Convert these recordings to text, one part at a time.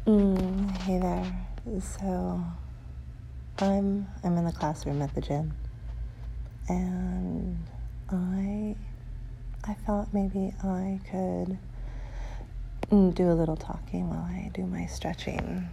Hey there. So I'm in the classroom at the gym, and I thought maybe I could do a little talking while I do my stretching.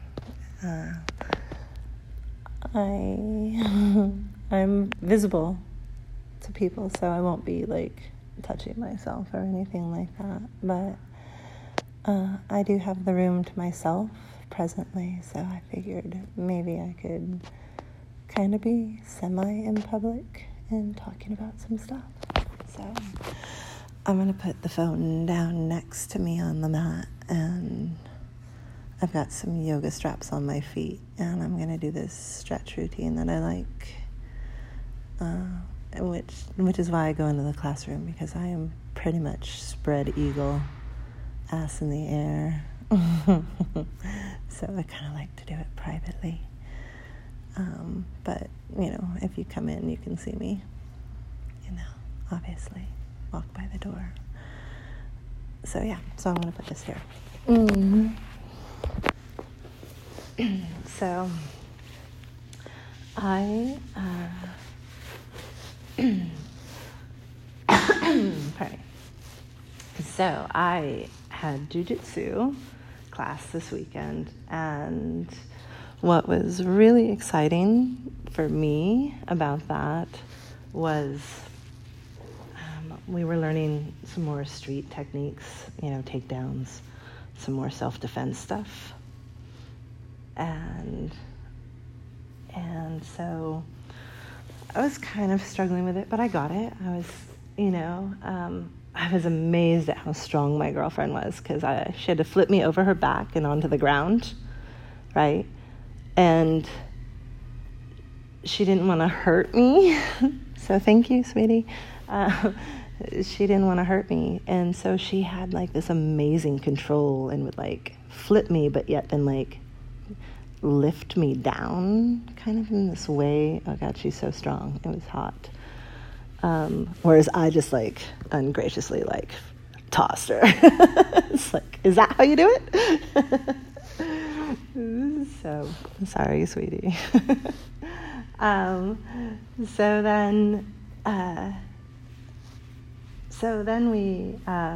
I'm visible to people, so I won't be like touching myself or anything like that. But I do have the room to myself presently, so I figured maybe I could kind of be semi in public and talking about some stuff. So I'm going to put the phone down next to me on the mat, and I've got some yoga straps on my feet, and I'm going to do this stretch routine that I like, which is why I go into the classroom, because I am pretty much spread eagle, ass in the air. So I kind of like to do it privately. But, if you come in, you can see me, obviously, walk by the door. So I'm going to put this here. So I, pardon. So I had jujitsu class this weekend, and what was really exciting for me about that was we were learning some more street techniques, takedowns, some more self-defense stuff. And so I was kind of struggling with it, but I got it. I was, I was amazed at how strong my girlfriend was, because she had to flip me over her back and onto the ground, right? And she didn't want to hurt me. So thank you, sweetie. She didn't want to hurt me. And so she had like this amazing control and would like flip me, but yet then like lift me down kind of in this way. Oh God, she's so strong. It was hot. Whereas I just like ungraciously like tossed her. It's like, is that how you do it? So sorry, sweetie. So then we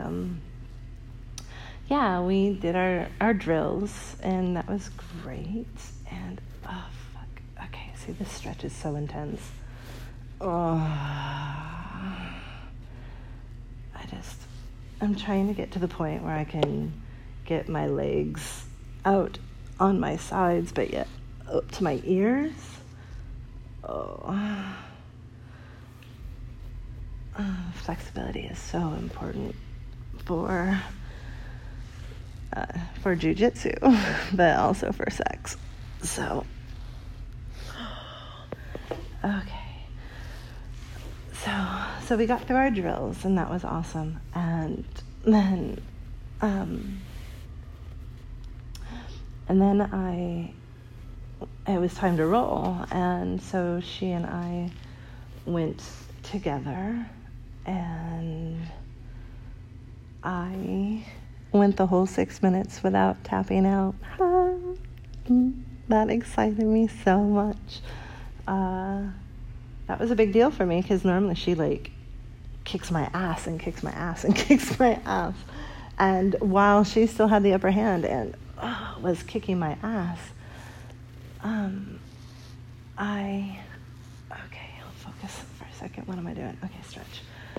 we did our drills, and that was great. And oh fuck, okay, see, this stretch is so intense. I'm trying to get to the point where I can get my legs out on my sides, but yet up to my ears. Flexibility is so important for jiu-jitsu, but also for sex. So, okay. So we got through our drills, and that was awesome. And then it was time to roll, and so she and I went together, and I went the whole 6 minutes without tapping out. That excited me so much. That was a big deal for me, because normally she like kicks my ass and kicks my ass and kicks my ass. And while she still had the upper hand and was kicking my ass, I'll focus for a second. What am I doing? Okay, stretch.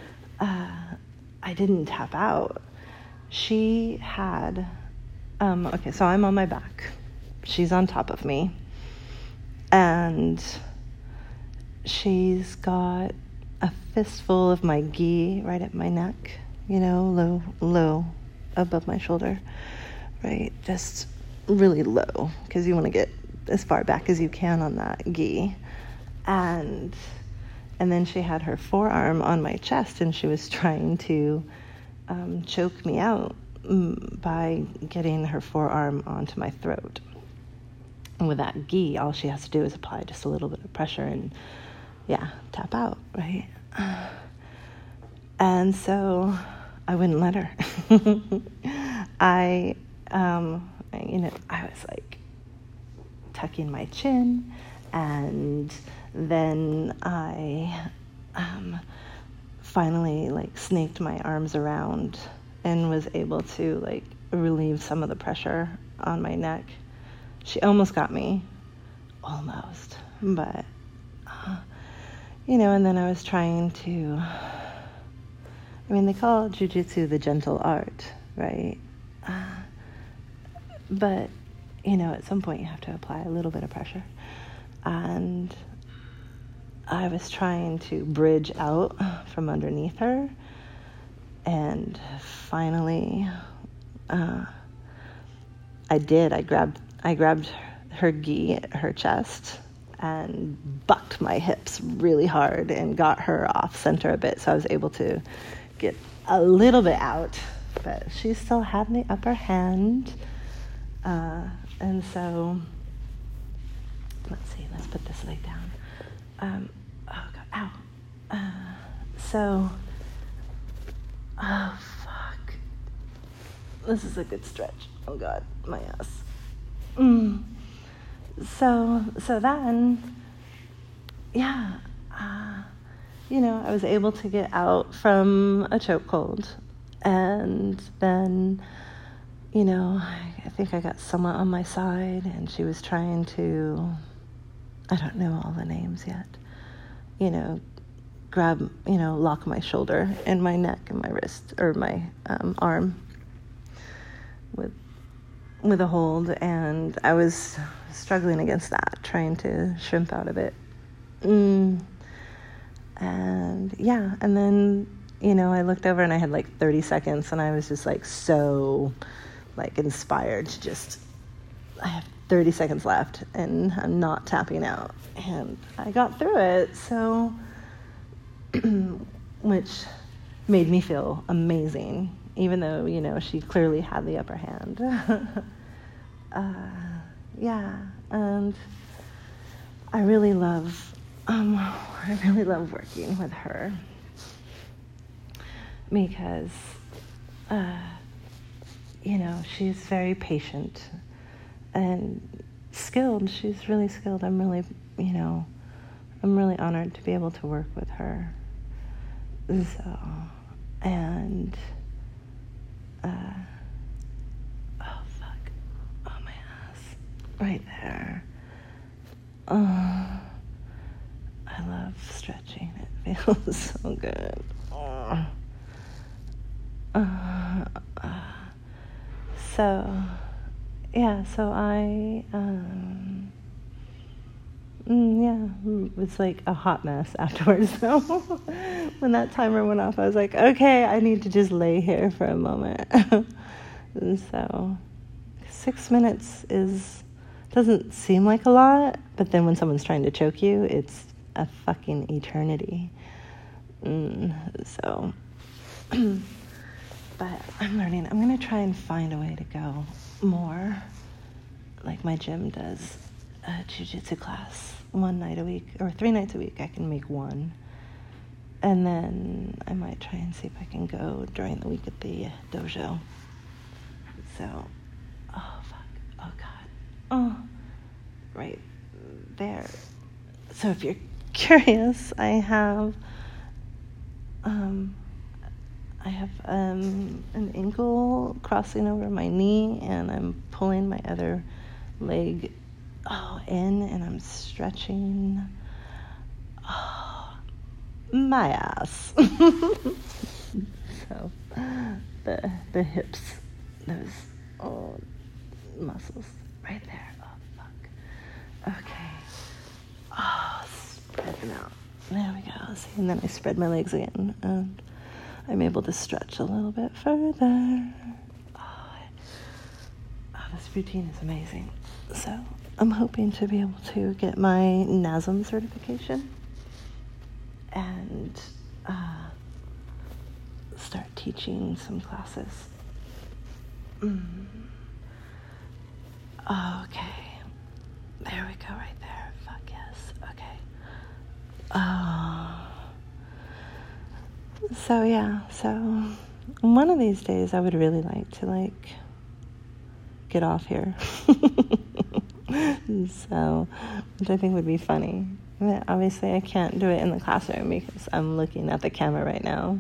I didn't tap out. She had, so I'm on my back. She's on top of me. And she's got a fistful of my gi right at my neck, low above my shoulder, right? Just really low, because you want to get as far back as you can on that gi. And then she had her forearm on my chest, and she was trying to choke me out by getting her forearm onto my throat. And with that gi, all she has to do is apply just a little bit of pressure and tap out, right? And so I wouldn't let her. I I was like tucking my chin, and then I finally like snaked my arms around and was able to like relieve some of the pressure on my neck. She almost got me, almost, but and then I was trying to, they call jiu-jitsu the gentle art, right? But at some point you have to apply a little bit of pressure, and I was trying to bridge out from underneath her, and finally I did. I grabbed her gi at her chest and bucked my hips really hard and got her off center a bit, so I was able to get a little bit out, but she still had the upper hand. And so, let's see, let's put this leg down. Oh God, ow. Oh fuck. This is a good stretch. Oh God, my ass. So then, yeah, I was able to get out from a chokehold, and then, I think I got someone on my side, and she was trying to, I don't know all the names yet, grab, lock my shoulder and my neck and my wrist, or my arm with a hold, and I was struggling against that, trying to shrimp out of it. And yeah, and then, I looked over and I had like 30 seconds, and I was just like so like inspired to just, I have 30 seconds left and I'm not tapping out, and I got through it, so which made me feel amazing, even though she clearly had the upper hand. Yeah, and I really love working with her, because she's very patient and skilled. She's really skilled. I'm really honored to be able to work with her. So, and oh fuck, oh my ass, right there. I love stretching. It feels so good. So I it was like a hot mess afterwards. So when that timer went off, I was like, okay, I need to just lay here for a moment. And so 6 minutes doesn't seem like a lot, but then when someone's trying to choke you, it's a fucking eternity. So, but I'm learning. I'm going to try and find a way to go more like my gym does a jiu-jitsu class 1 night a week, or 3 nights a week. I can make one. And then I might try and see if I can go during the week at the dojo. So, oh fuck, oh God, oh, right there. So if you're curious, I have an ankle crossing over my knee, and I'm pulling my other leg in, and I'm stretching my ass. So the hips, those muscles right there. Oh fuck. Okay. Spread them out. There we go. See, and then I spread my legs again, and I'm able to stretch a little bit further. This routine is amazing. So I'm hoping to be able to get my NASM certification and start teaching some classes. Okay. There we go, right there. Fuck yes. Okay. So one of these days I would really like to get off here. So, which I think would be funny. I mean, obviously, I can't do it in the classroom because I'm looking at the camera right now.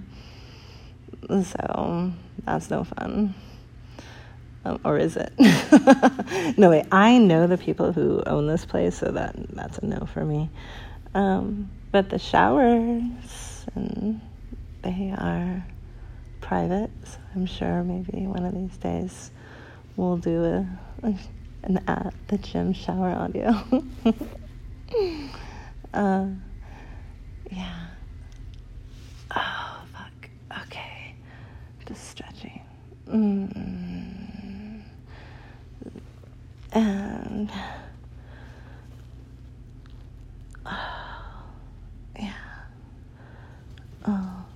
So, that's no fun. Or is it? No, wait, I know the people who own this place, so that's a no for me. But the showers, and they are private, so I'm sure maybe one of these days we'll do an at the gym shower audio. Yeah. Oh, fuck. Okay. Just stretching. And yeah. Oh,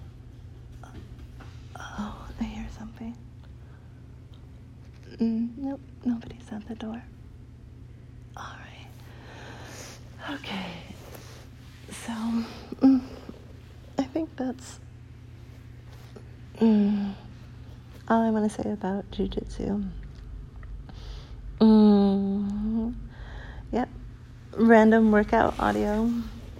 I hear something. Nope, nobody's at the door. All right. Okay. So, I think that's all I want to say about jujitsu. Yep. Random workout audio.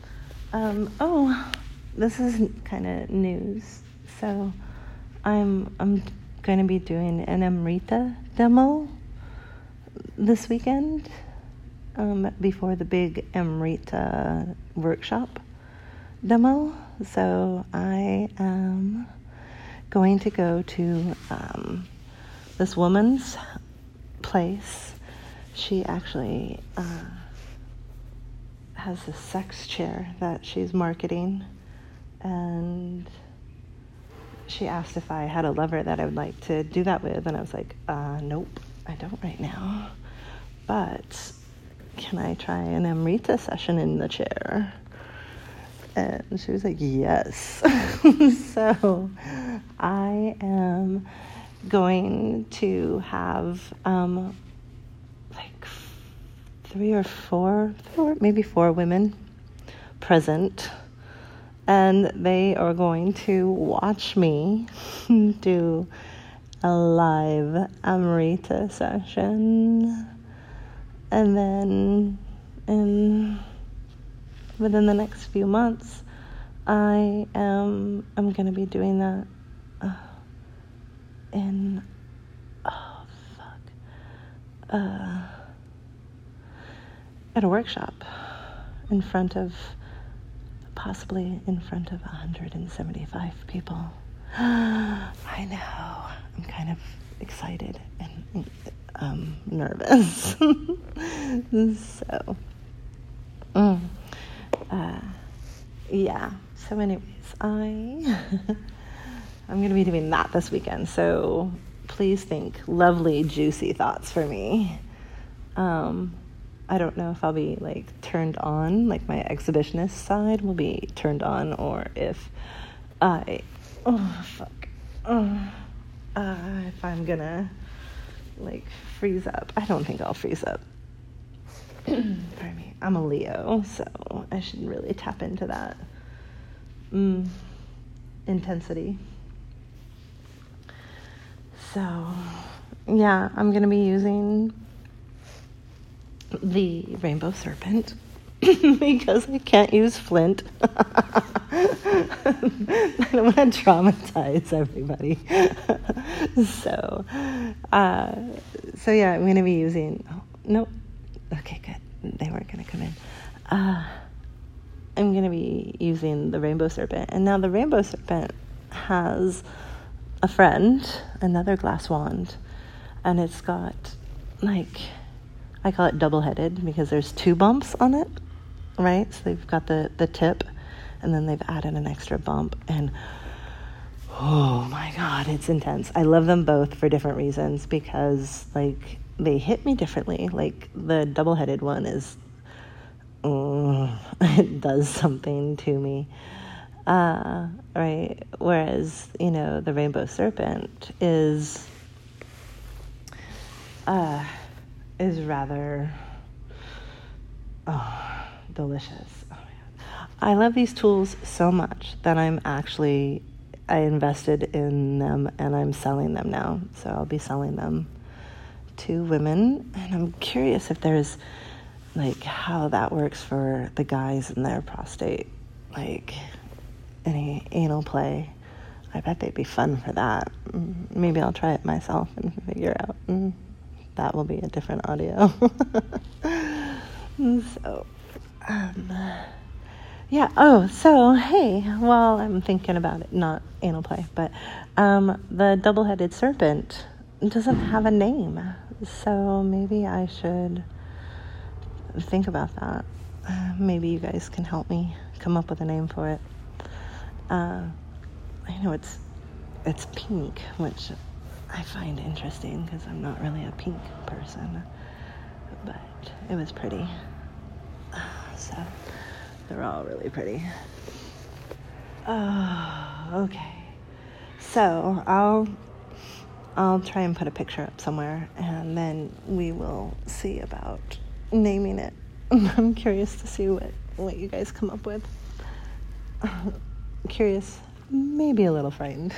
This is kind of news. So, I'm going to be doing an Amrita demo this weekend, before the big Amrita workshop demo. So I am going to go to this woman's place. She actually has a sex chair that she's marketing, and she asked if I had a lover that I would like to do that with, and I was like, nope, I don't right now, but can I try an Amrita session in the chair? And she was like, yes. So I am going to have like 3 or 4, maybe 4 women present, and they are going to watch me do a live Amrita session. And then within the next few months, I'm going to be doing that at a workshop possibly in front of 175 people. I know. I'm kind of excited and nervous. So, yeah. So anyways, I'm going to be doing that this weekend. So please think lovely, juicy thoughts for me. I don't know if I'll be like turned on, like my exhibitionist side will be turned on, or if if I'm gonna like freeze up. I don't think I'll freeze up. Pardon me. I'm a Leo, so I should really tap into that intensity. So, yeah, I'm going to be using the Rainbow Serpent because I can't use Flint. I don't want to traumatize everybody. So yeah, I'm going to be using... nope. Okay, good. They weren't going to come in. I'm going to be using the Rainbow Serpent. And now the Rainbow Serpent has a friend, another glass wand, and it's got, like, I call it double-headed because there's 2 bumps on it, right? So they've got the tip, and then they've added an extra bump, and oh my God, it's intense. I love them both for different reasons because, like, they hit me differently. Like, the double-headed one is, it does something to me. Right? Whereas, the Rainbow Serpent is rather, delicious. Oh my God. I love these tools so much that I invested in them and I'm selling them now. So I'll be selling them 2 women, and I'm curious if there's like how that works for the guys in their prostate, like any anal play. I bet they'd be fun for that. Maybe I'll try it myself and figure out. That will be a different audio. So, yeah. Oh, so hey, well, I'm thinking about it, not anal play, but the double-headed serpent doesn't have a name, so maybe I should think about that. Maybe you guys can help me come up with a name for it. I know it's pink, which I find interesting because I'm not really a pink person, but it was pretty. So they're all really pretty. Oh, okay. So I'll try and put a picture up somewhere, and then we will see about naming it. I'm curious to see what you guys come up with. Curious, maybe a little frightened.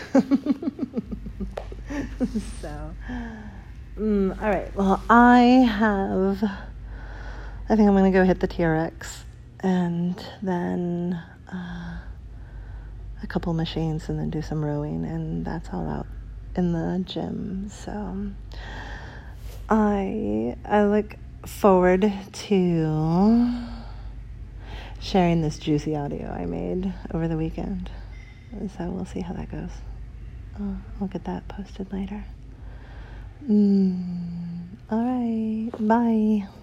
So, all right. Well, I think I'm going to go hit the TRX, and then a couple machines, and then do some rowing, and that's all out in the gym. So I look forward to sharing this juicy audio I made over the weekend. So we'll see how that goes. I'll get that posted later. All right. Bye.